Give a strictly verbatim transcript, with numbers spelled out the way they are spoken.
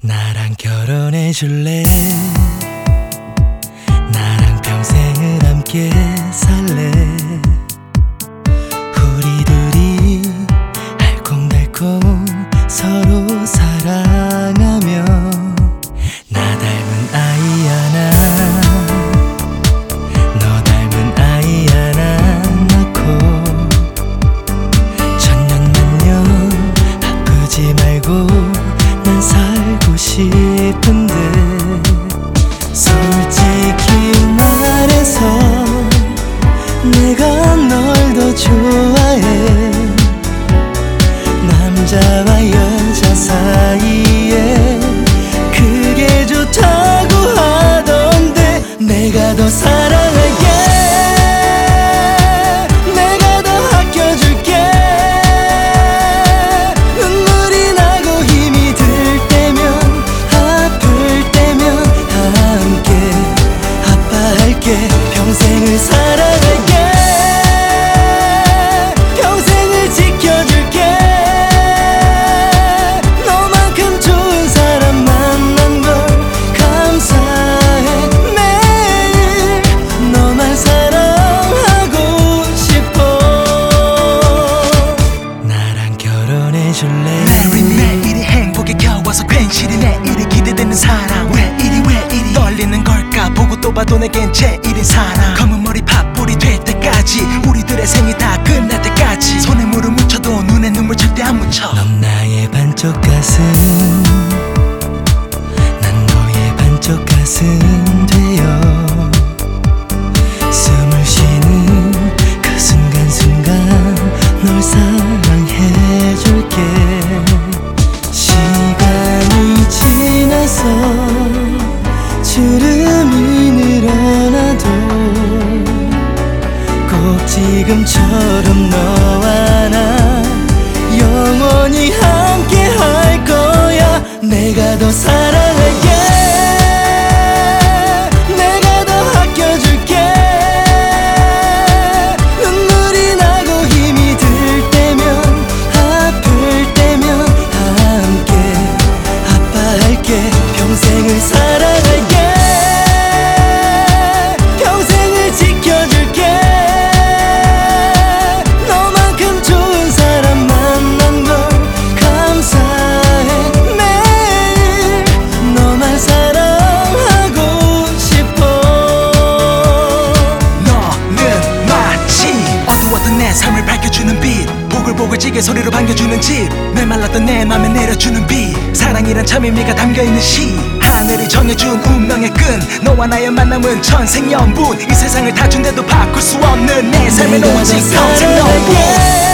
나랑 결혼해 줄래? 나랑 평생을 함께 살래? 우리 둘이 알콩달콩 서로 사랑하며 나 닮은 아이 하나 너 닮은 아이 하나 낳고 천년만년 아프지 말고 난 살고 싶은데 솔직히 말해서 내가 널 더 좋아해 남자와 여자 사이에 그게 좋다고 하던데 내가 더 사랑할게 내가 더 아껴줄게 눈물이 나고 힘이 들 때면 아플 때면 함께 아파할게 평생을 사랑할게 평생을 지켜줄게 너만큼 좋은 사람 만난 걸 감사해 매일 너만 사랑하고 싶어 나랑 결혼해 줄래? 매일이 매일이 행복에 겨워서 괜시리 내일이 기대되는 사람 왜 이리 왜 이리 떨리는 걸까 보고 또 봐도 내겐 제일인 사람 검은 머리 팥불이 될 때까지 우리들의 생이 다 끝날 때까지 손에 물을 묻혀도 눈에 눈물 절대 안 묻혀 넌 나의 반쪽 가슴 난 너의 반쪽 가슴 되어 숨을 쉬는 그 순간순간 널 사랑해줄게 시간이 지나서 주름이 늘어나도 꼭 지금처럼 너와 나 영원히 함께 할 거야 내가 더 사랑할게 내가 더 아껴줄게 눈물이 나고 힘이 들 때면 아플 때면 함께 아파할게 평생을 사랑할게 평생을 지켜줄게 너만큼 좋은 사람 만난 걸 감사해 매일 너만 사랑하고 싶어 너는 마치 어두웠던 내 삶을 밝혀주는 빛 보글보글지게 소리로 반겨주는 집 메말랐던 내 맘에 내려주는 비 사랑이란 참 의미가 담겨있는 시 하늘이 정해준 운명의 끈 너와 나의 만남은 천생연분 이 세상을 다 준대도 바꿀 수 없는 내 삶의 오직 평생 너뿐